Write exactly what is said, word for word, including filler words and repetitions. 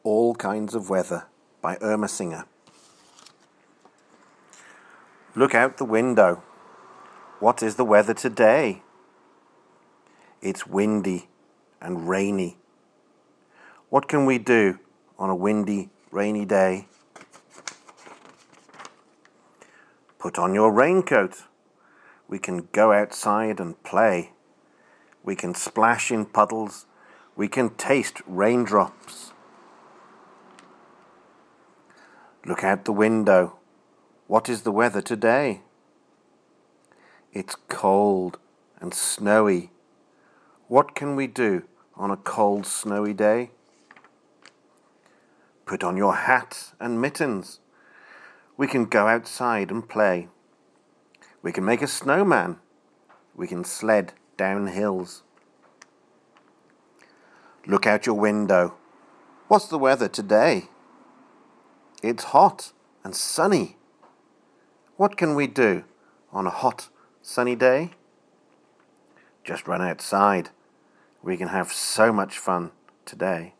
All Kinds of Weather by Irma Singer. Look out the window. What is the weather today? It's windy and rainy. What can we do on a windy, rainy day? Put on your raincoat. We can go outside and play. We can splash in puddles. We can taste raindrops. Look out the window. What is the weather today? It's cold and snowy. What can we do on a cold, snowy day? Put on your hat and mittens. We can go outside and play. We can make a snowman. We can sled down hills. Look out your window. What's the weather today? It's hot and sunny. What can we do on a hot, sunny day? Just run outside. We can have so much fun today.